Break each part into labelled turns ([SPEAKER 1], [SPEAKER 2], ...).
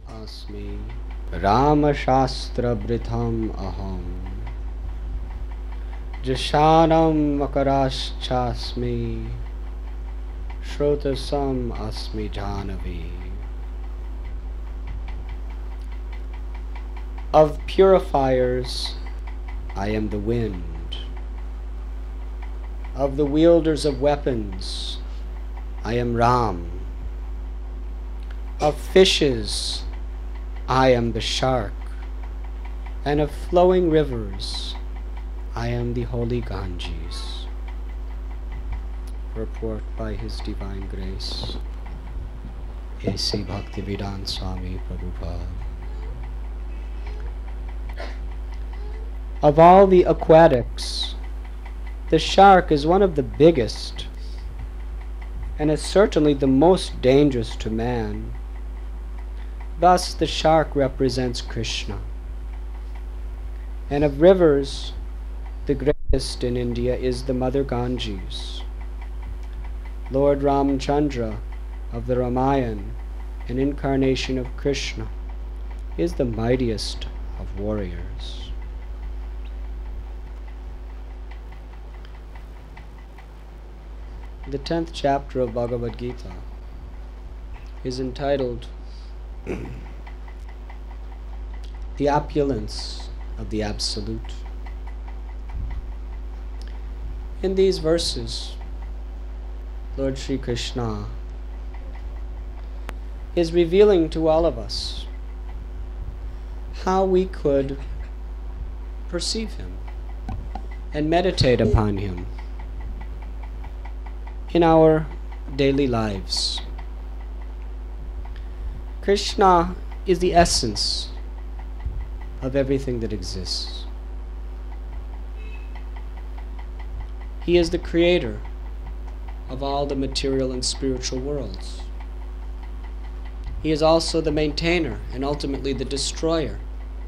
[SPEAKER 1] Asmi Rama Shastra Britham Aham Jashanam Makaraschasmi Shrotasam Asmi Jhanavi. Of purifiers, I am the wind. Of the wielders of weapons, I am Ram. Of fishes, I am the shark. And of flowing rivers, I am the holy Ganges. Report by His Divine Grace, A.C. Bhaktivedanta Swami Prabhupada. Of all the aquatics, the shark is one of the biggest and is certainly the most dangerous to man. Thus the shark represents Krishna. And of rivers, the greatest in India is the Mother Ganges. Lord Ramchandra of the Ramayana, an incarnation of Krishna, is the mightiest of warriors. The 10th chapter of Bhagavad Gita is entitled The Opulence of the Absolute. In these verses, Lord Sri Krishna is revealing to all of us how we could perceive Him and meditate upon Him in our daily lives. Krishna is the essence of everything that exists. He is the creator of all the material and spiritual worlds. He is also the maintainer and ultimately the destroyer.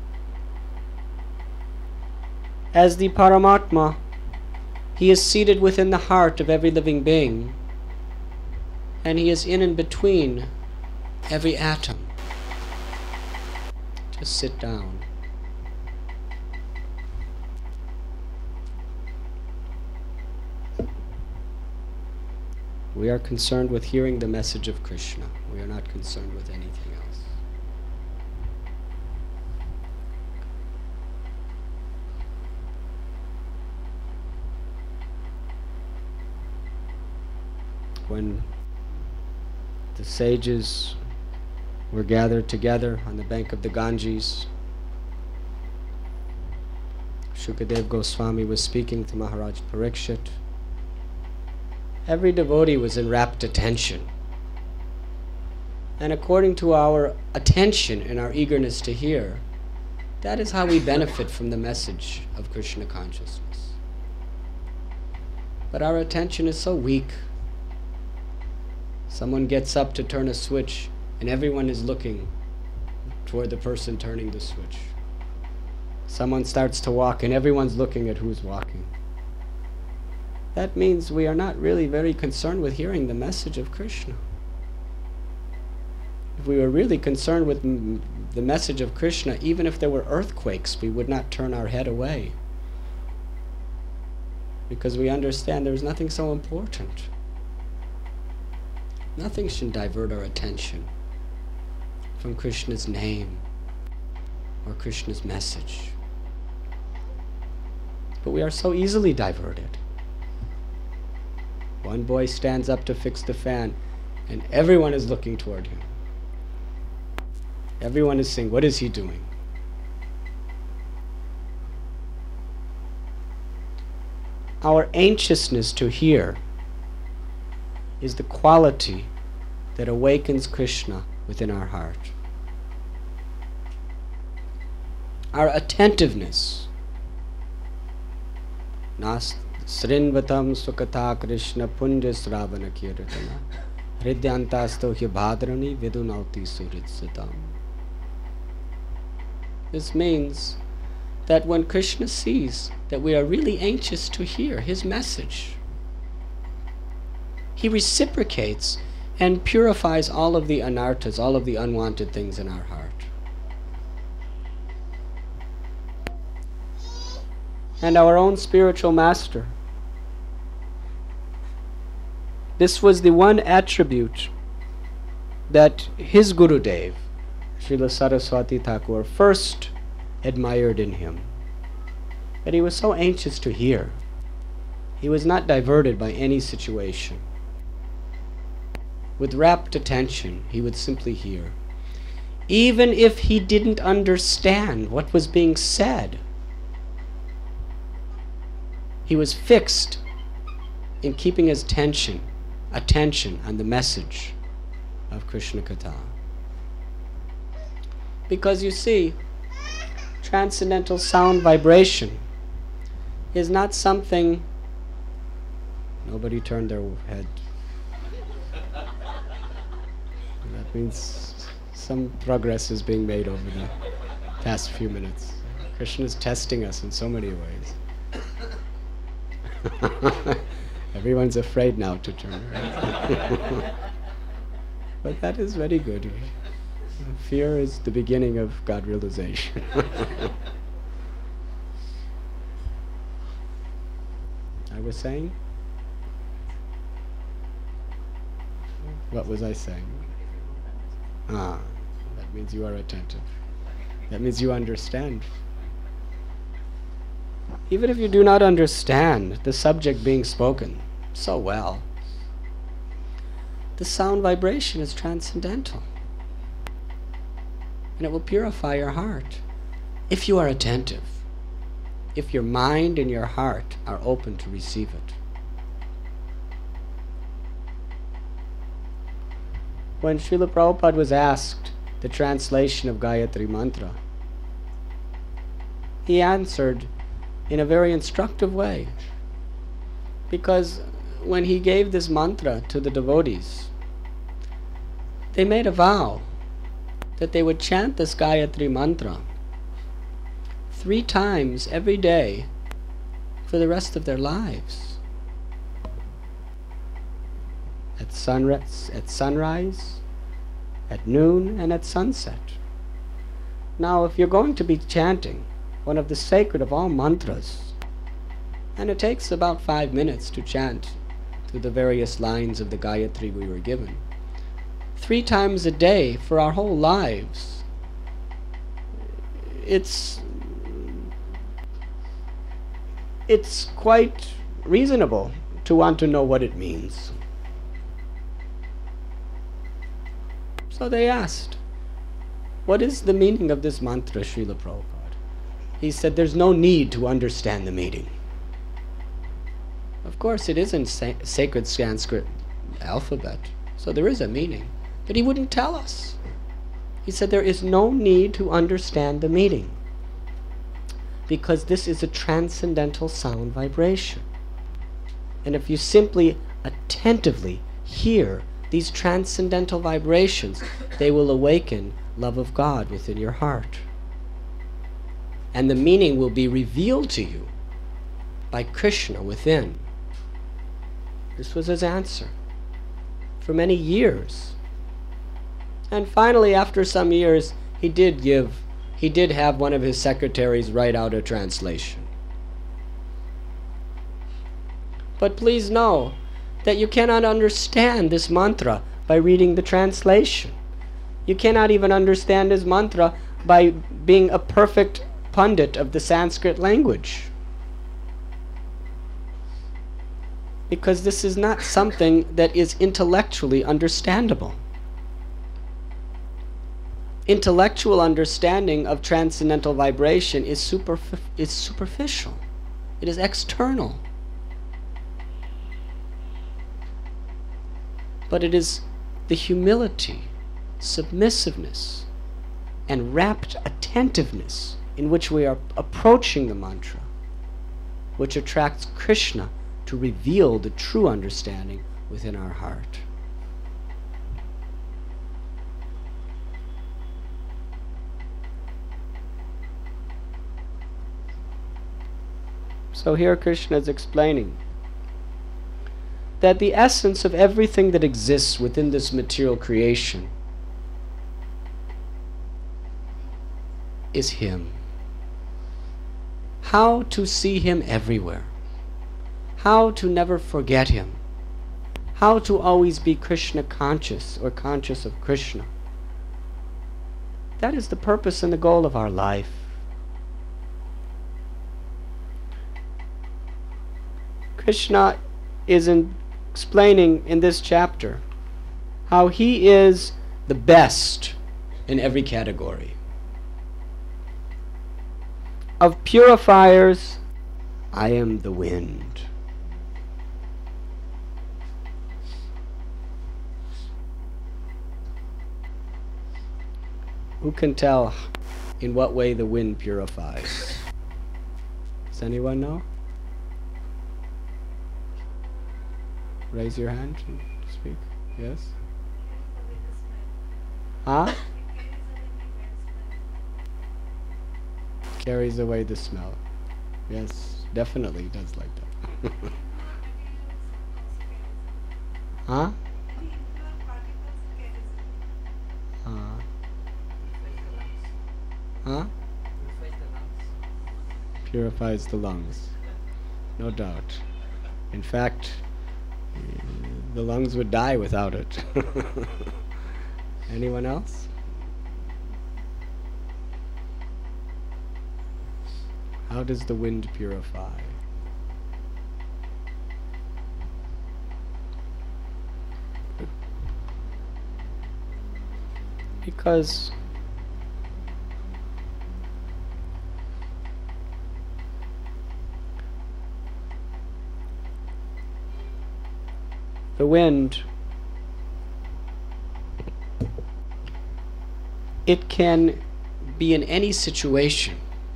[SPEAKER 1] As the Paramatma, He is seated within the heart of every living being, and He is in and between every atom. Just sit down. We are concerned with hearing the message of Krishna. We are not concerned with anything else. When the sages were gathered together on the bank of the Ganges, Shukadev Goswami was speaking to Maharaj Parikshit. Every devotee was in rapt attention. And according to our attention and our eagerness to hear, that is how we benefit from the message of Krishna consciousness. But our attention is so weak. Someone gets up to turn a switch and everyone is looking toward the person turning the switch. Someone starts to walk and everyone's looking at who's walking. That means we are not really very concerned with hearing the message of Krishna. If we were really concerned with the message of Krishna, even if there were earthquakes, we would not turn our head away. Because we understand there's nothing so important. Nothing should divert our attention from Krishna's name or Krishna's message. But we are so easily diverted. One boy stands up to fix the fan and everyone is looking toward him. Everyone is saying, what is he doing? Our anxiousness to hear is the quality that awakens Krishna within our heart. Our attentiveness, nas srinvatam sukatha Krishna punja sravana kirtana hridyantasto hi bhadrani vidunauti suritsatam. This means that when Krishna sees that we are really anxious to hear His message, He reciprocates and purifies all of the anarthas, all of the unwanted things in our heart. And our own spiritual master, this was the one attribute that his Gurudev, Srila Saraswati Thakur, first admired in him. That he was so anxious to hear. He was not diverted by any situation. With rapt attention, he would simply hear. Even if he didn't understand what was being said, he was fixed in keeping his attention on the message of Krishna Katha. Because you see, transcendental sound vibration is not something... Nobody turned their head. That means some progress is being made over the past few minutes. Krishna is testing us in so many ways. Everyone's afraid now to turn around. But that is very good. Fear is the beginning of God realization. I was saying? What was I saying? That means you are attentive. That means you understand. Even if you do not understand the subject being spoken so well, the sound vibration is transcendental. And it will purify your heart if you are attentive, if your mind and your heart are open to receive it. When Srila Prabhupada was asked the translation of Gayatri Mantra, he answered in a very instructive way. Because when he gave this mantra to the devotees, they made a vow that they would chant this Gayatri Mantra 3 times every day for the rest of their lives. At sunrise, at noon, and at sunset. Now, if you're going to be chanting one of the sacred of all mantras, and it takes about 5 minutes to chant through the various lines of the Gayatri we were given, 3 times a day for our whole lives, it's quite reasonable to want to know what it means. So they asked, what is the meaning of this mantra, Srila Prabhupada? He said, there's no need to understand the meaning. Of course, it is in sacred Sanskrit alphabet, so there is a meaning. But he wouldn't tell us. He said there is no need to understand the meaning, because this is a transcendental sound vibration. And if you simply attentively hear these transcendental vibrations, they will awaken love of God within your heart. And the meaning will be revealed to you by Krishna within. This was his answer for many years. And finally, after some years, he did have one of his secretaries write out a translation. But please know that you cannot understand this mantra by reading the translation. You cannot even understand this mantra by being a perfect pundit of the Sanskrit language. Because this is not something that is intellectually understandable. Intellectual understanding of transcendental vibration is superficial. It is external. But it is the humility, submissiveness, and rapt attentiveness in which we are approaching the mantra, which attracts Krishna to reveal the true understanding within our heart. So here Krishna is explaining that the essence of everything that exists within this material creation is Him. How to see Him everywhere. How to never forget Him. How to always be Krishna conscious or conscious of Krishna. That is the purpose and the goal of our life. Krishna is explaining in this chapter how He is the best in every category. Of purifiers, I am the wind. Who can tell in what way the wind purifies? Does anyone know? Raise your hand and speak. Yes? Huh? Carries away the smell. Yes, definitely does like that. Huh? Huh? Purifies the lungs. No doubt. In fact, the lungs would die without it. Anyone else? How does the wind purify? Because the wind, it can be in any situation,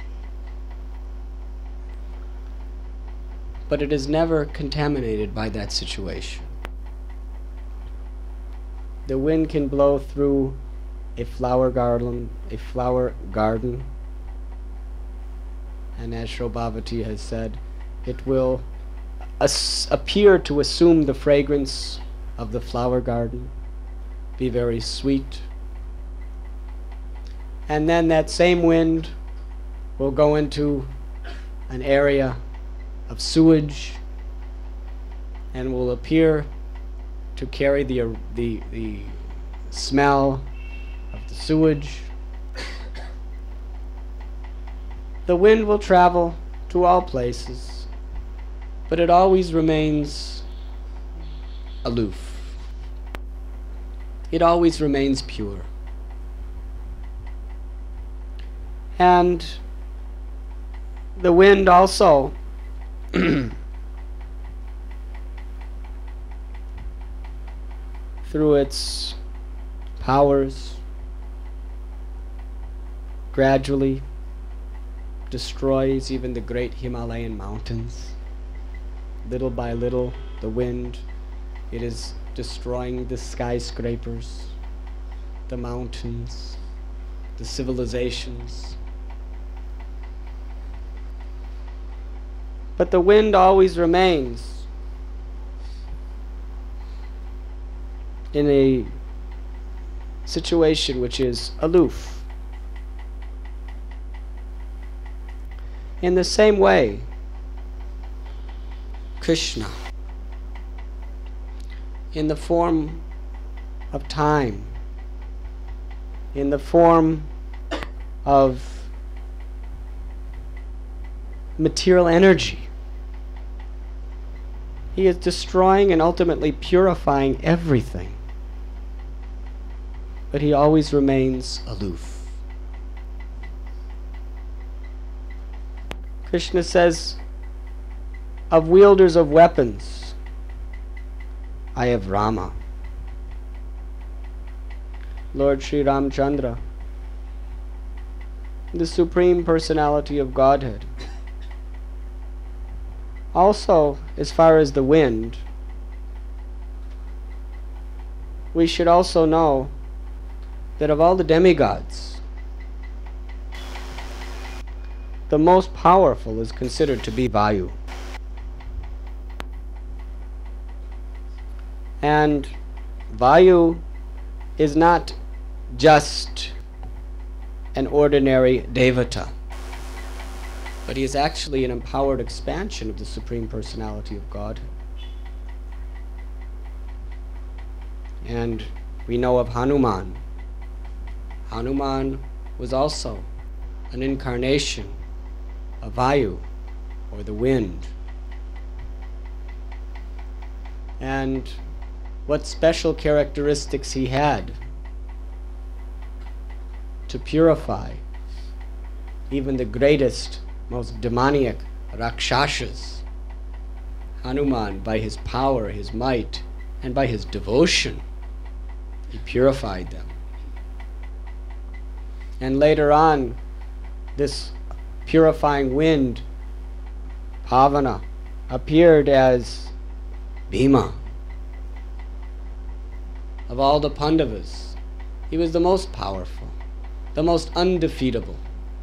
[SPEAKER 1] but it is never contaminated by that situation. The wind can blow through a flower garden, and as Shobhavati has said, it will appear to assume the fragrance of the flower garden, be very sweet, and then that same wind will go into an area of sewage and will appear to carry the smell of the sewage. The wind will travel to all places, but it always remains aloof. It always remains pure. And the wind also through its powers gradually destroys even the great Himalayan mountains. Little by little, the wind, it is destroying the skyscrapers, the mountains, the civilizations. But the wind always remains in a situation which is aloof. In the same way, Krishna, in the form of time, in the form of material energy, He is destroying and ultimately purifying everything. But He always remains aloof. Krishna says, of wielders of weapons, I have Rama. Lord Sri Ramchandra, the Supreme Personality of Godhead. Also, as far as the wind, we should also know that of all the demigods, the most powerful is considered to be Vayu. And Vayu is not just an ordinary devata, but he is actually an empowered expansion of the Supreme Personality of God. And we know of Hanuman. Hanuman was also an incarnation of Vayu, or the wind. And what special characteristics he had to purify even the greatest, most demoniac Rakshasas. Hanuman, by his power, his might, and by his devotion, he purified them. And later on, this purifying wind, Pavana, appeared as Bhima. Of all the Pandavas, he was the most powerful, the most undefeatable.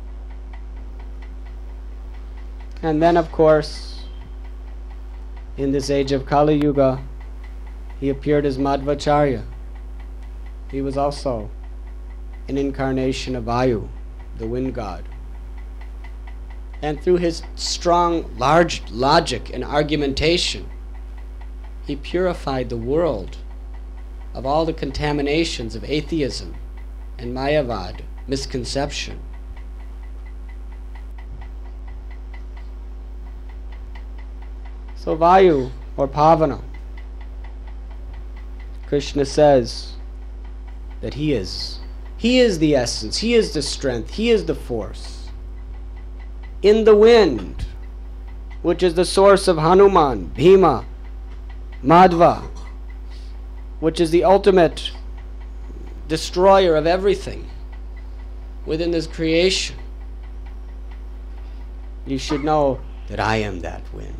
[SPEAKER 1] And then, of course, in this age of Kali Yuga, he appeared as Madhvacharya. He was also an incarnation of Vayu, the wind god. And through his strong, large logic and argumentation, he purified the world of all the contaminations of atheism and Mayavad, misconception. So Vayu, or Pavana, Krishna says that he is the essence, he is the strength, he is the force. In the wind, which is the source of Hanuman, Bhima, Madhva, which is the ultimate destroyer of everything within this creation, you should know that I am that wind.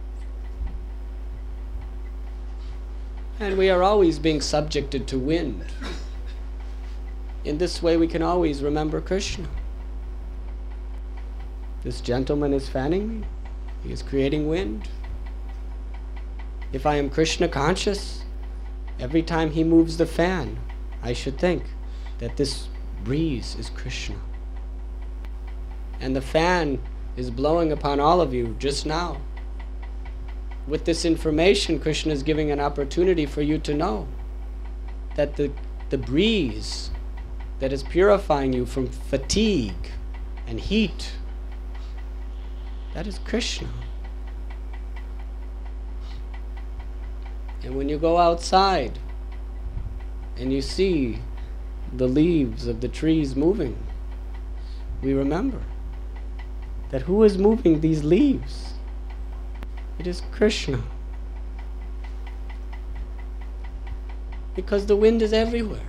[SPEAKER 1] And we are always being subjected to wind. In this way we can always remember Krishna. This gentleman is fanning me. He is creating wind. If I am Krishna conscious, every time he moves the fan, I should think that this breeze is Krishna. And the fan is blowing upon all of you just now. With this information, Krishna is giving an opportunity for you to know that the breeze that is purifying you from fatigue and heat, that is Krishna. And when you go outside and you see the leaves of the trees moving, we remember that who is moving these leaves? It is Krishna. Because the wind is everywhere.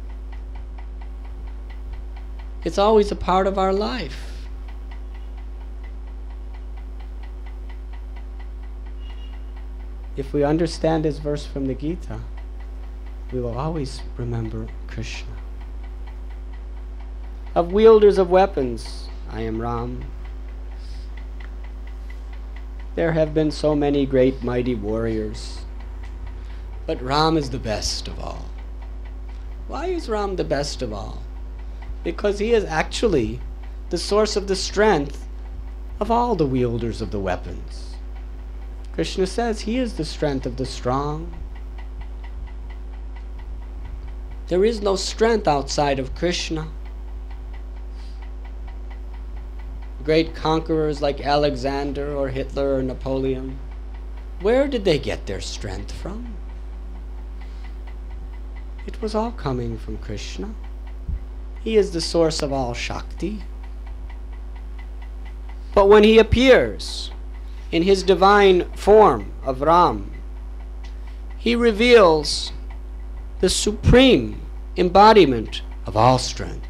[SPEAKER 1] It's always a part of our life. If we understand this verse from the Gita, we will always remember Krishna. Of wielders of weapons, I am Ram. There have been so many great mighty warriors, but Ram is the best of all. Why is Ram the best of all? Because he is actually the source of the strength of all the wielders of the weapons. Krishna says he is the strength of the strong. There is no strength outside of Krishna. Great conquerors like Alexander or Hitler or Napoleon, where did they get their strength from? It was all coming from Krishna. He is the source of all Shakti. But when he appears in his divine form of Ram, he reveals the supreme embodiment of all strength.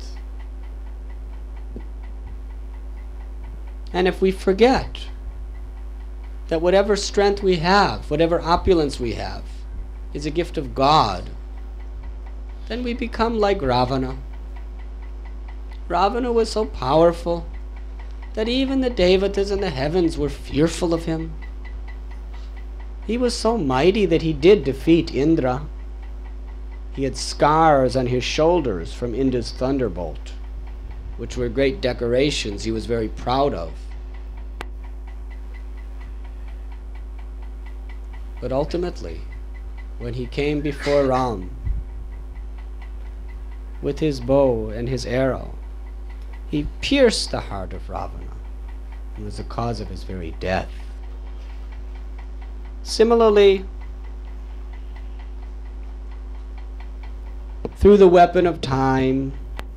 [SPEAKER 1] And if we forget that whatever strength we have, whatever opulence we have, is a gift of God, then we become like Ravana. Ravana was so powerful that even the Devatas in the heavens were fearful of him. He was so mighty that he did defeat Indra. He had scars on his shoulders from Indra's thunderbolt, which were great decorations he was very proud of. But ultimately, when he came before Ram with his bow and his arrow, he pierced the heart of Ravana and was the cause of his very death. Similarly, through the weapon of time,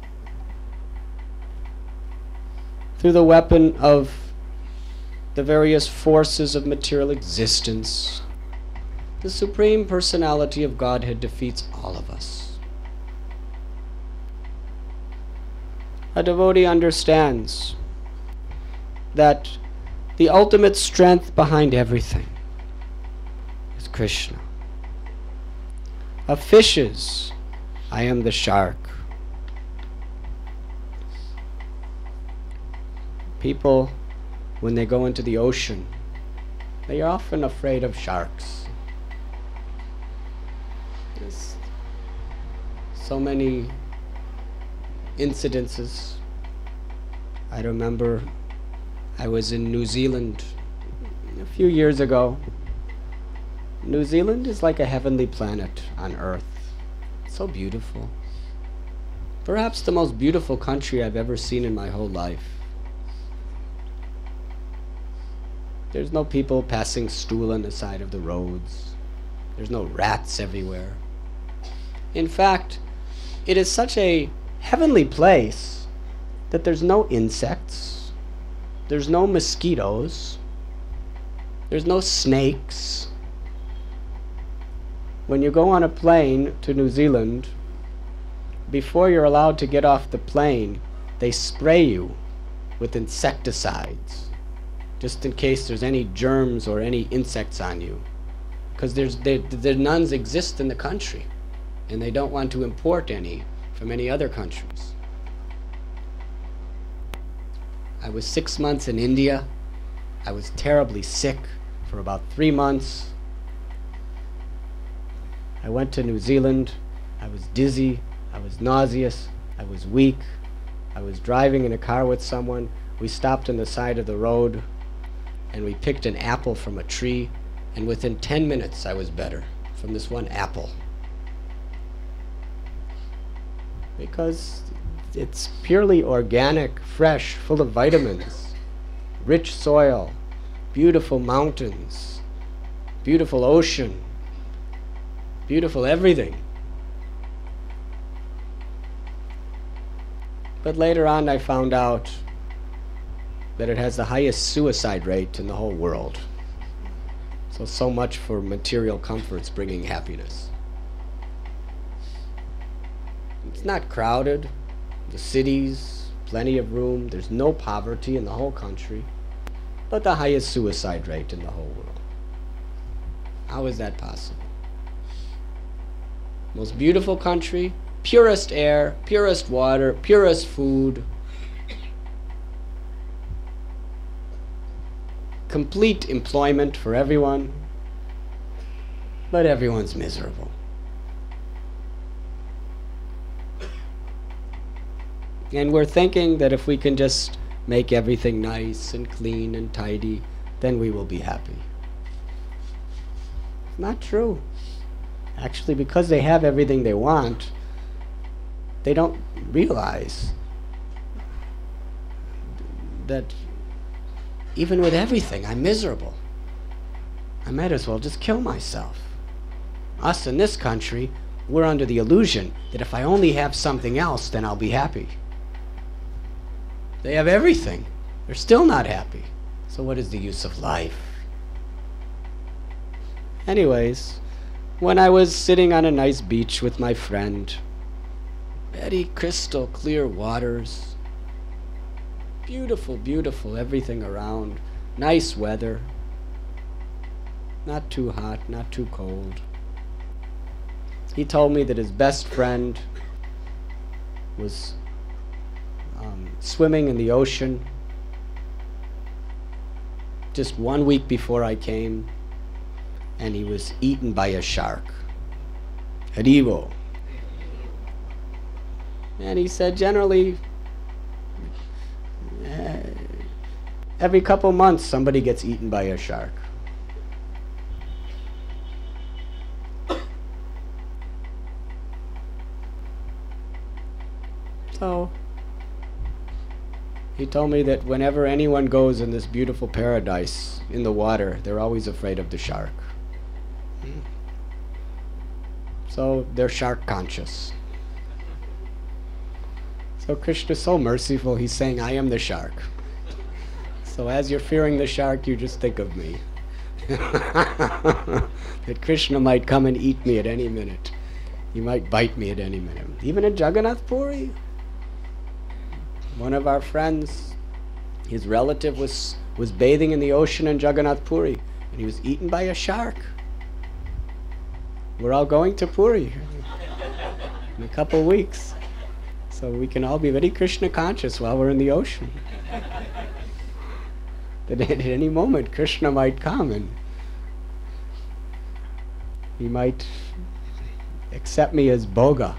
[SPEAKER 1] through the weapon of the various forces of material existence, the Supreme Personality of Godhead defeats all of us. A devotee understands that the ultimate strength behind everything is Krishna. Of fishes, I am the shark. People, when they go into the ocean, they are often afraid of sharks. There's so many incidences. I remember I was in New Zealand a few years ago. New Zealand is like a heavenly planet on Earth. It's so beautiful. Perhaps the most beautiful country I've ever seen in my whole life. There's no people passing stool on the side of the roads. There's no rats everywhere. In fact, it is such a heavenly place that there's no insects, there's no mosquitoes, there's no snakes. When you go on a plane to New Zealand, before you're allowed to get off the plane, they spray you with insecticides, just in case there's any germs or any insects on you. Because the nuns exist in the country, and they don't want to import any from any other countries. I was 6 months in India. I was terribly sick for about 3 months. I went to New Zealand. I was dizzy. I was nauseous. I was weak. I was driving in a car with someone. We stopped on the side of the road, and we picked an apple from a tree, and within 10 minutes I was better from this one apple. Because it's purely organic, fresh, full of vitamins, rich soil, beautiful mountains, beautiful ocean, beautiful everything. But later on I found out that it has the highest suicide rate in the whole world. So much for material comforts bringing happiness. It's not crowded. The cities, plenty of room. There's no poverty in the whole country, but the highest suicide rate in the whole world. How is that possible? Most beautiful country, purest air, purest water, purest food, complete employment for everyone, but everyone's miserable. And we're thinking that if we can just make everything nice and clean and tidy, then we will be happy. It's not true. Actually, because they have everything they want, they don't realize that even with everything, I'm miserable. I might as well just kill myself. Us in this country, we're under the illusion that if I only have something else, then I'll be happy. They have everything. They're still not happy. So what is the use of life? Anyways, when I was sitting on a nice beach with my friend, very crystal clear waters, beautiful, beautiful everything around, nice weather, not too hot, not too cold. He told me that his best friend was swimming in the ocean just 1 week before I came. and he was eaten by a shark. Haribo. And he said generally, every couple months somebody gets eaten by a shark. So he told me that whenever anyone goes in this beautiful paradise in the water, they're always afraid of the shark. So they're shark conscious. So Krishna's so merciful, he's saying, I am the shark. So as you're fearing the shark, you just think of me. That Krishna might come and eat me at any minute. He might bite me at any minute. Even at Jagannath Puri, one of our friends, his relative was bathing in the ocean in Jagannath Puri, and he was eaten by a shark. We're all going to Puri in a couple weeks, so we can all be very Krishna conscious while we're in the ocean. That at any moment Krishna might come and he might accept me as Bhoga.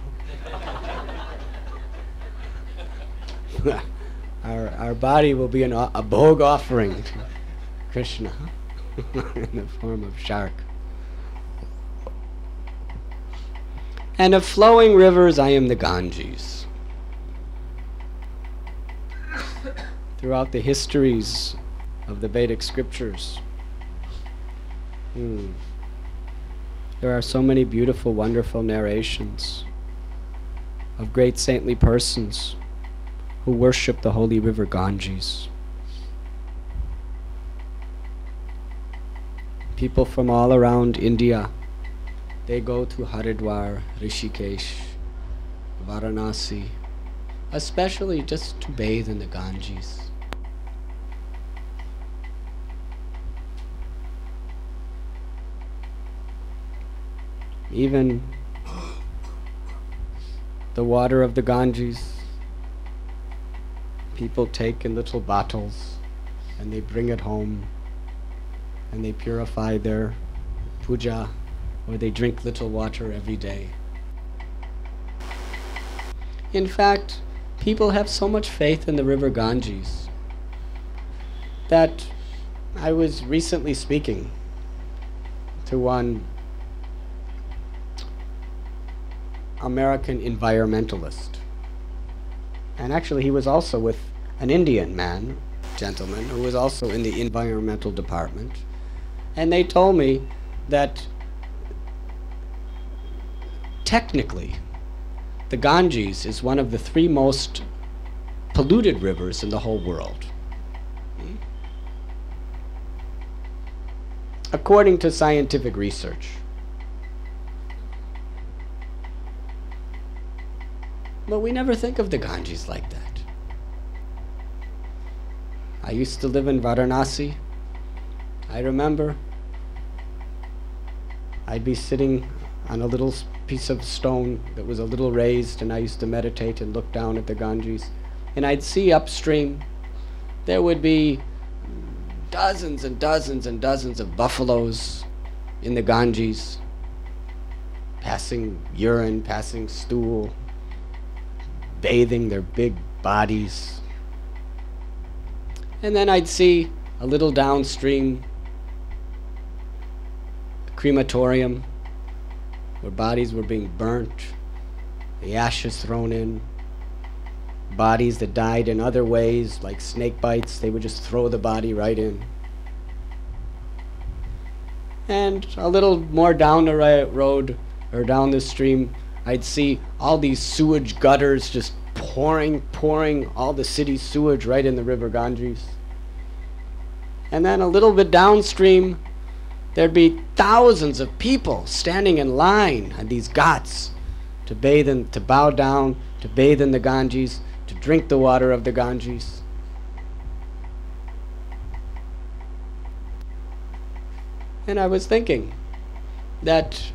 [SPEAKER 1] Our body will be a Bhog offering to Krishna in the form of shark. And of flowing rivers I am the Ganges. Throughout the histories of the Vedic scriptures, there are so many beautiful, wonderful narrations of great saintly persons who worship the holy river Ganges. People from all around India, they go to Haridwar, Rishikesh, Varanasi, especially just to bathe in the Ganges. Even the water of the Ganges, people take in little bottles and they bring it home and they purify their puja, or they drink little water every day. In fact, people have so much faith in the river Ganges that I was recently speaking to one American environmentalist. And actually he was also with an Indian gentleman, who was also in the environmental department. And they told me that technically the Ganges is one of the 3 most polluted rivers in the whole world. According to scientific research. But we never think of the Ganges like that. I used to live in Varanasi. I remember I'd be sitting on a little piece of stone that was a little raised, and I used to meditate and look down at the Ganges. And I'd see upstream, there would be dozens and dozens and dozens of buffaloes in the Ganges, passing urine, passing stool, bathing their big bodies. And then I'd see a little downstream a crematorium where bodies were being burnt, the ashes thrown in, bodies that died in other ways like snake bites, they would just throw the body right in. And a little more down the road or down the stream, I'd see all these sewage gutters just pouring all the city's sewage right in the river Ganges. And then a little bit downstream, there'd be thousands of people standing in line at these ghats to bathe in, to bow down, to bathe in the Ganges, to drink the water of the Ganges. And I was thinking that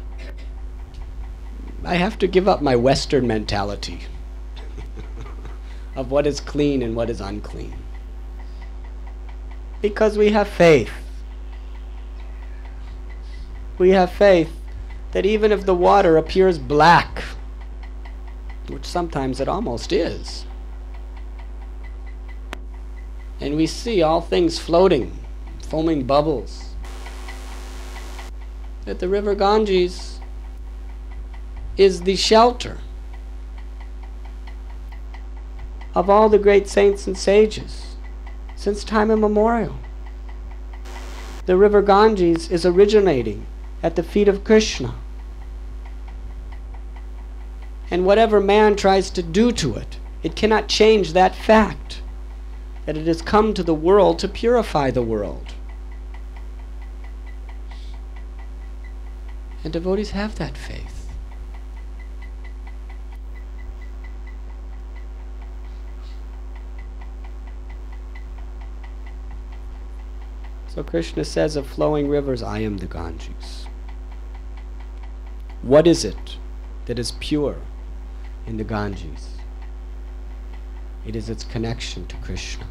[SPEAKER 1] I have to give up my Western mentality of what is clean and what is unclean. Because we have faith. We have faith that even if the water appears black, which sometimes it almost is, and we see all things floating, foaming bubbles, that the river Ganges is the shelter of all the great saints and sages since time immemorial. The river Ganges is originating at the feet of Krishna. And whatever man tries to do to it, it cannot change that fact that it has come to the world to purify the world. And devotees have that faith. So Krishna says of flowing rivers, I am the Ganges. What is it that is pure in the Ganges? It is its connection to Krishna.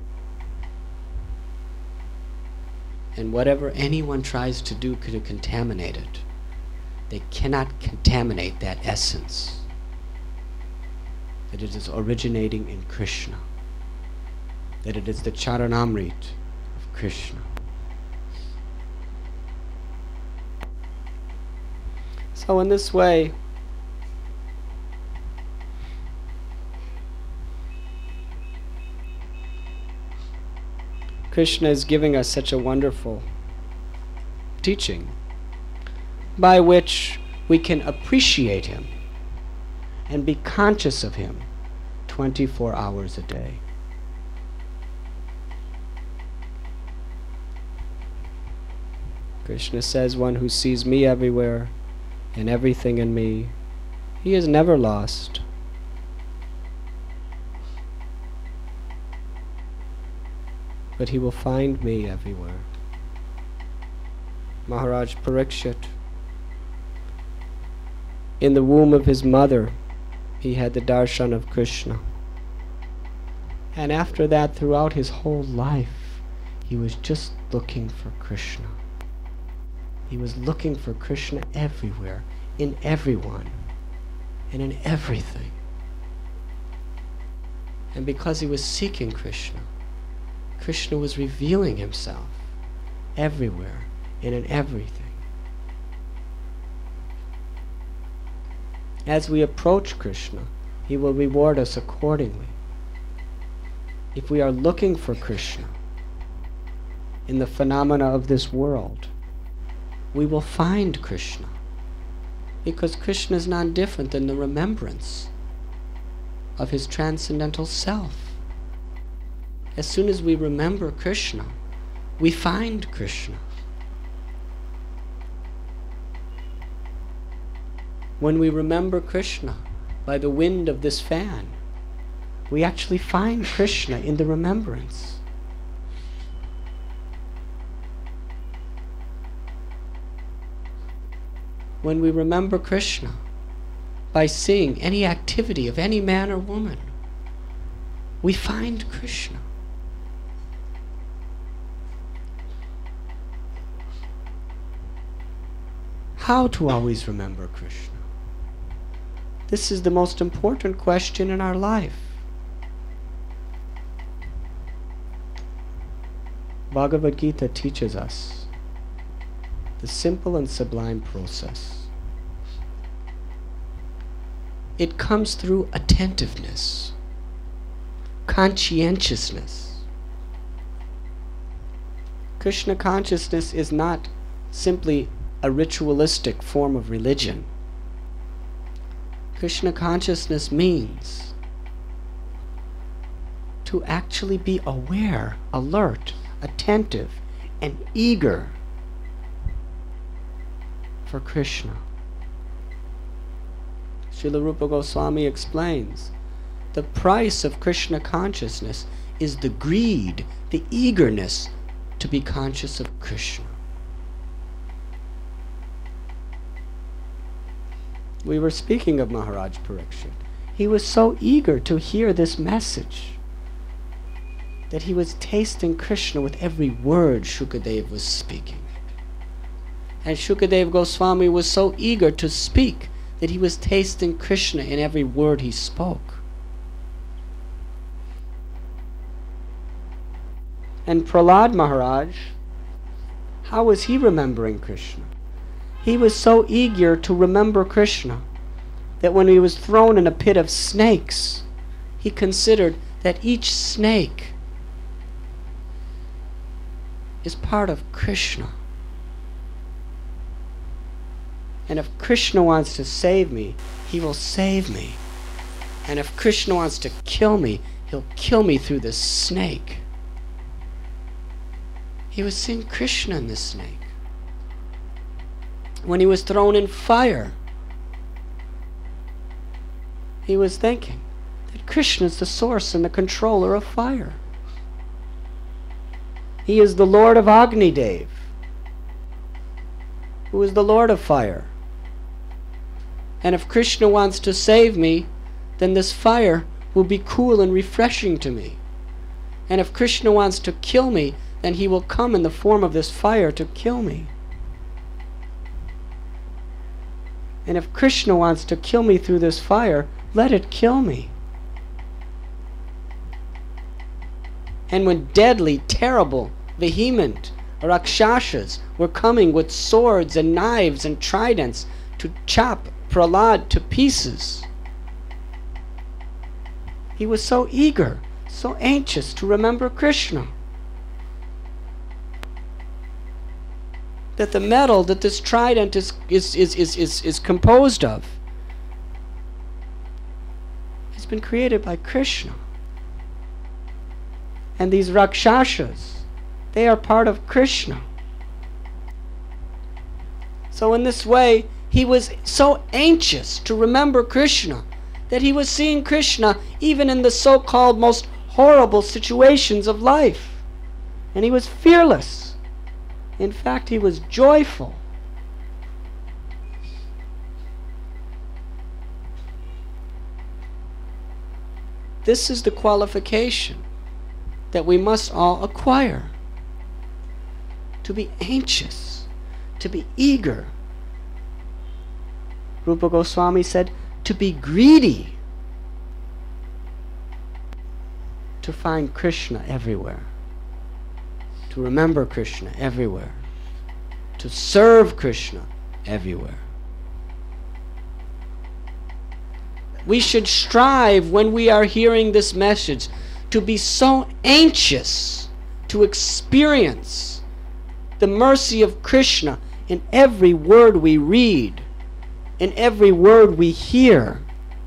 [SPEAKER 1] And whatever anyone tries to do to contaminate it, they cannot contaminate that essence, that it is originating in Krishna, that it is the Charanamrit of Krishna. So in this way, Krishna is giving us such a wonderful teaching by which we can appreciate Him and be conscious of Him 24 hours a day. Krishna says, one who sees me everywhere and everything in me, he is never lost. But he will find me everywhere. Maharaj Parikshit, in the womb of his mother, he had the darshan of Krishna. And after that, throughout his whole life, he was just looking for Krishna. He was looking for Krishna everywhere, in everyone, and in everything. And because he was seeking Krishna, Krishna was revealing himself everywhere and in everything. As we approach Krishna, he will reward us accordingly. If we are looking for Krishna in the phenomena of this world, we will find Krishna, because Krishna is not different than the remembrance of his transcendental self. As soon as we remember Krishna, we find Krishna. When we remember Krishna by the wind of this fan, we actually find Krishna in the remembrance. When we remember Krishna by seeing any activity of any man or woman, we find Krishna. How to always remember Krishna? This is the most important question in our life. Bhagavad Gita teaches us the simple and sublime process. It comes through attentiveness, conscientiousness. Krishna consciousness is not simply a ritualistic form of religion. Krishna consciousness means to actually be aware, alert, attentive, and eager for Krishna. Srila Rupa Goswami explains, the price of Krishna consciousness is the greed, the eagerness to be conscious of Krishna. We were speaking of Maharaj Parikshit. He was so eager to hear this message that he was tasting Krishna with every word Shukadev was speaking. And Shukadev Goswami was so eager to speak that he was tasting Krishna in every word he spoke. And Prahlad Maharaj, how was he remembering Krishna? He was so eager to remember Krishna that when he was thrown in a pit of snakes, he considered that each snake is part of Krishna. And if Krishna wants to save me, he will save me. And if Krishna wants to kill me, he'll kill me through this snake. He was seeing Krishna in this snake. When he was thrown in fire, he was thinking that Krishna is the source and the controller of fire. He is the Lord of Agni Dev, who is the Lord of fire. And if Krishna wants to save me, then this fire will be cool and refreshing to me. And if Krishna wants to kill me, then he will come in the form of this fire to kill me. And if Krishna wants to kill me through this fire, let it kill me. And when deadly, terrible, vehement Rakshasas were coming with swords and knives and tridents to chop Prahlad to pieces, he was so eager, so anxious to remember Krishna, that the metal that this trident is composed of has been created by Krishna. And these Rakshasas, they are part of Krishna. So in this way, he was so anxious to remember Krishna that he was seeing Krishna even in the so-called most horrible situations of life. And he was fearless. In fact, he was joyful. This is the qualification that we must all acquire. To be anxious, to be eager. Rupa Goswami said, to be greedy, to find Krishna everywhere, to remember Krishna everywhere, to serve Krishna everywhere. We should strive when we are hearing this message to be so anxious to experience the mercy of Krishna in every word we read, in every word we hear.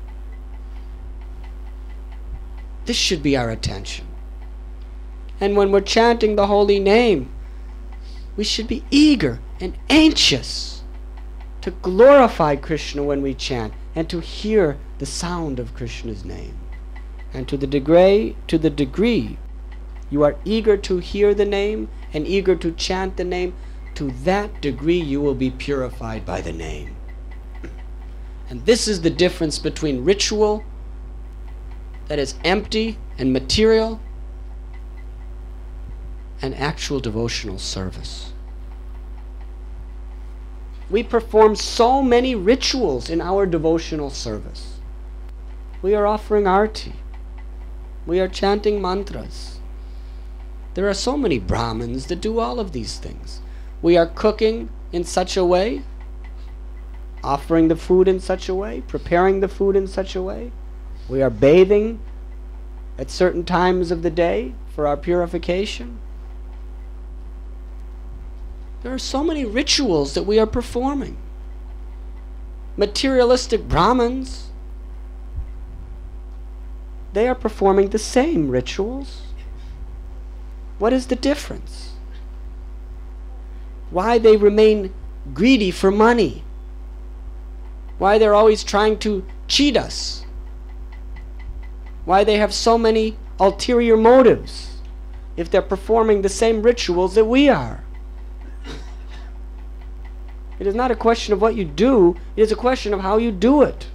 [SPEAKER 1] This should be our attention. And when we're chanting the holy name, we should be eager and anxious to glorify Krishna when we chant and to hear the sound of Krishna's name. And to the degree you are eager to hear the name and eager to chant the name, to that degree you will be purified by the name. And this is the difference between ritual that is empty and material and actual devotional service. We perform so many rituals in our devotional service. We are offering arti. We are chanting mantras. There are so many Brahmins that do all of these things. We are cooking in such a way, offering the food in such a way, preparing the food in such a way. We are bathing at certain times of the day for our purification. There are so many rituals that we are performing. Materialistic Brahmins, they are performing the same rituals. What is the difference? Why they remain greedy for money? Why they're always trying to cheat us? Why they have so many ulterior motives if they're performing the same rituals that we are? It is not a question of what you do, it is a question of how you do it.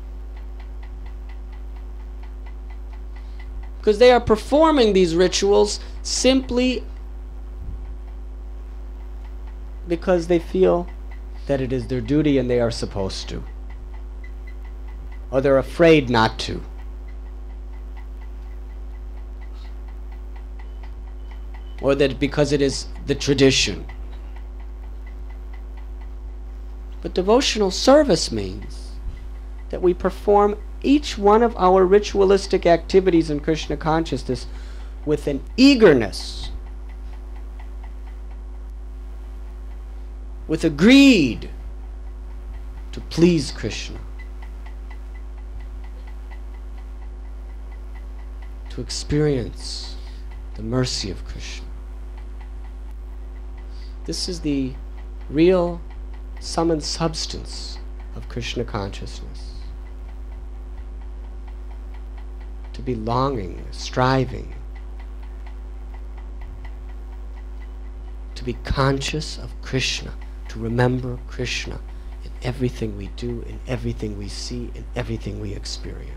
[SPEAKER 1] Because they are performing these rituals simply because they feel that it is their duty and they are supposed to. Or they're afraid not to. Or that because it is the tradition. But devotional service means that we perform each one of our ritualistic activities in Krishna consciousness with an eagerness, with a greed to please Krishna, to experience the mercy of Krishna. This is the real sum and substance of Krishna consciousness. To be longing, striving, to be conscious of Krishna, to remember Krishna in everything we do, in everything we see, in everything we experience.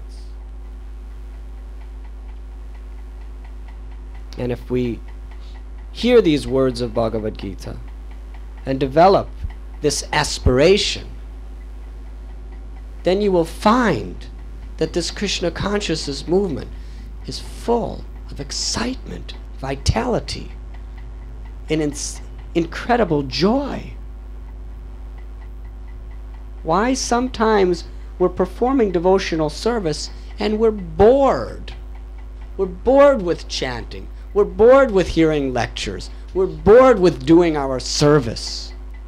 [SPEAKER 1] And if we hear these words of Bhagavad Gita and develop this aspiration, then you will find that this Krishna consciousness movement is full of excitement, vitality, and incredible joy. Why sometimes we're performing devotional service and we're bored. We're bored with chanting. We're bored with hearing lectures. We're bored with doing our service.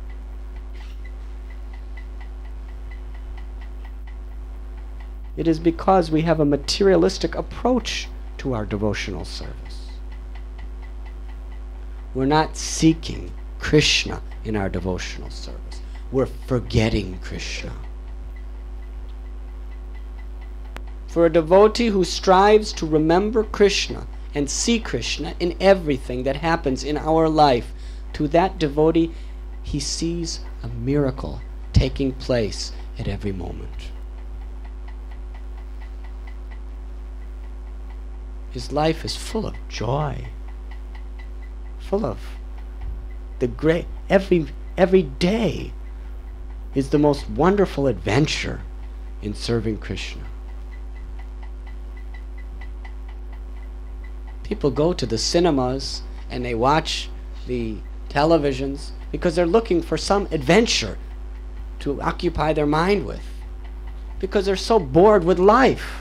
[SPEAKER 1] It is because we have a materialistic approach to our devotional service. We're not seeking Krishna in our devotional service. We're forgetting Krishna. For a devotee who strives to remember Krishna and see Krishna in everything that happens in our life, to that devotee, he sees a miracle taking place at every moment. His life is full of joy, full of the great, every day is the most wonderful adventure in serving Krishna. People go to the cinemas and they watch the televisions because they're looking for some adventure to occupy their mind with, because they're so bored with life.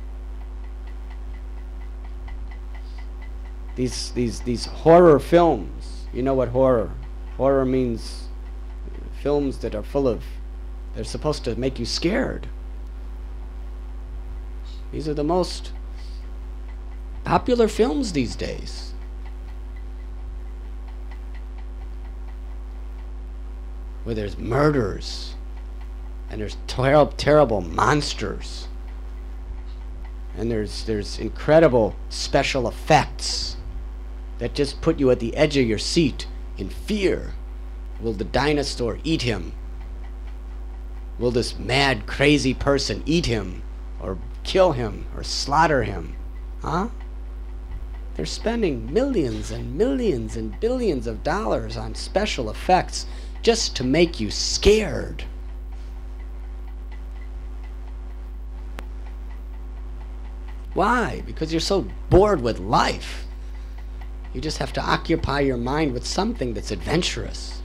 [SPEAKER 1] These horror films, you know what horror means? Films that are full of, they're supposed to make you scared. These are the most popular films these days. Where there's murders and there's terrible monsters and there's incredible special effects that just put you at the edge of your seat in fear. Will the dinosaur eat him? Will this mad, crazy person eat him or kill him or slaughter him? Huh? They're spending millions and millions and billions of dollars on special effects just to make you scared. Why? Because you're so bored with life. You just have to occupy your mind with something that's adventurous.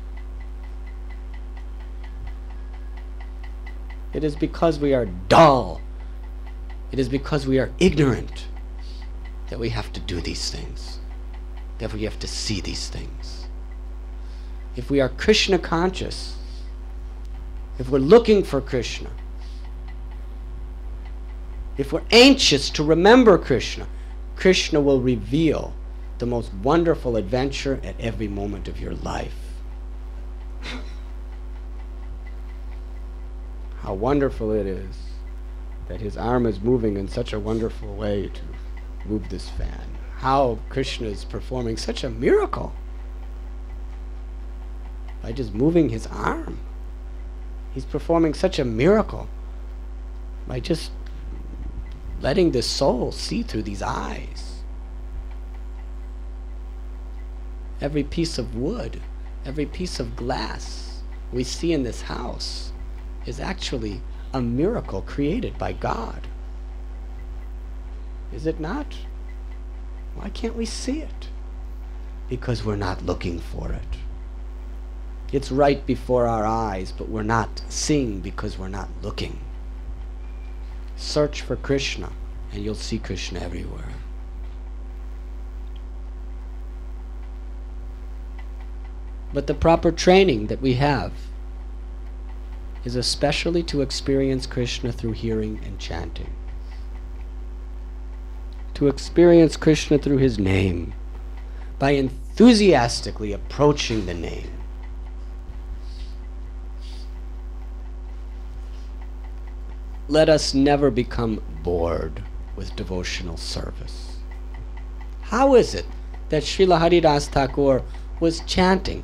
[SPEAKER 1] It is because we are dull. It is because we are ignorant that we have to do these things, that we have to see these things. If we are Krishna conscious, if we're looking for Krishna, if we're anxious to remember Krishna, Krishna will reveal the most wonderful adventure at every moment of your life. How wonderful it is that his arm is moving in such a wonderful way to move this fan. How Krishna is performing such a miracle by just moving his arm. He's performing such a miracle by just letting the soul see through these eyes. Every piece of wood, Every piece of glass we see in this house is actually a miracle created by God. Is it not? Why can't we see it? Because we're not looking for it. It's right before our eyes, but we're not seeing because we're not looking. Search for Krishna, and you'll see Krishna everywhere. But the proper training that we have is especially to experience Krishna through hearing and chanting. To experience Krishna through his name, by enthusiastically approaching the name. Let us never become bored with devotional service. How is it that Srila Haridas Thakur was chanting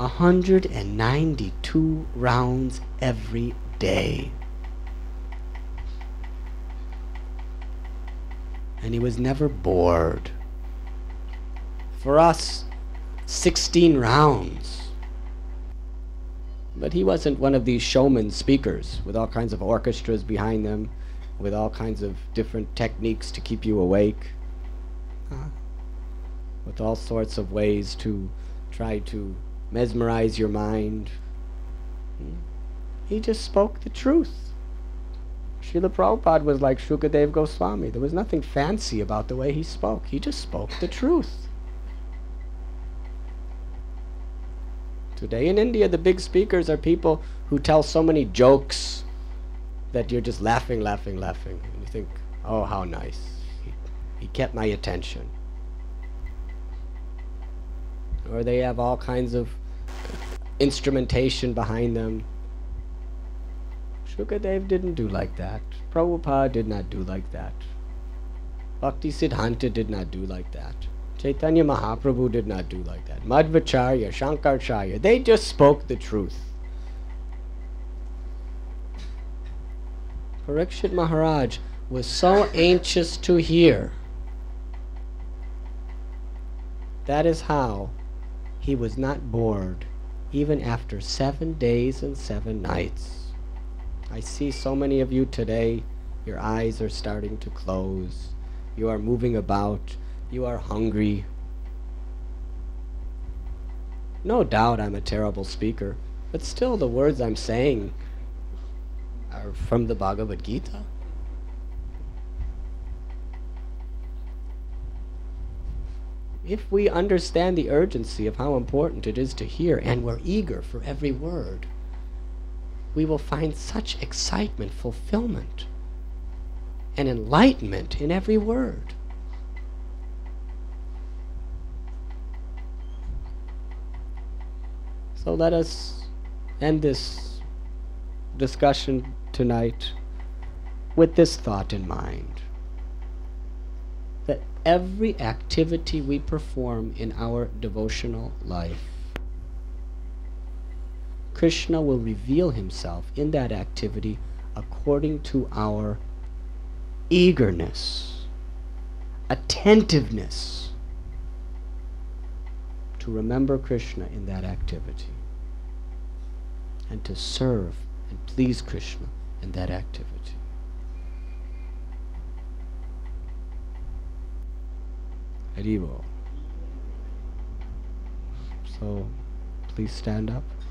[SPEAKER 1] 192 rounds every day? And he was never bored. For us, 16 rounds. But he wasn't one of these showman speakers with all kinds of orchestras behind them, with all kinds of different techniques to keep you awake, with all sorts of ways to try to mesmerize your mind. He just spoke the truth. Srila Prabhupada was like Shukadev Goswami. There was nothing fancy about the way he spoke. He just spoke the truth. Today in India, the big speakers are people who tell so many jokes that you're just laughing. And you think, oh, how nice. He kept my attention. Or they have all kinds of instrumentation behind them. Shukadev didn't do like that. Prabhupada did not do like that. Bhakti Siddhanta did not do like that. Chaitanya Mahaprabhu did not do like that. Madhvacharya, Shankaracharya, they just spoke the truth. Parikshit Maharaj was so anxious to hear. That is how he was not bored even after 7 days and 7 nights. I see so many of you today, your eyes are starting to close. You are moving about. You are hungry. No doubt I'm a terrible speaker, but still the words I'm saying are from the Bhagavad Gita. If we understand the urgency of how important it is to hear, and we're eager for every word, we will find such excitement, fulfillment, and enlightenment in every word. So let us end this discussion tonight with this thought in mind, that every activity we perform in our devotional life, Krishna will reveal himself in that activity according to our eagerness, attentiveness to remember Krishna in that activity, and to serve and please Krishna in that activity. Hari Bol. So, please stand up.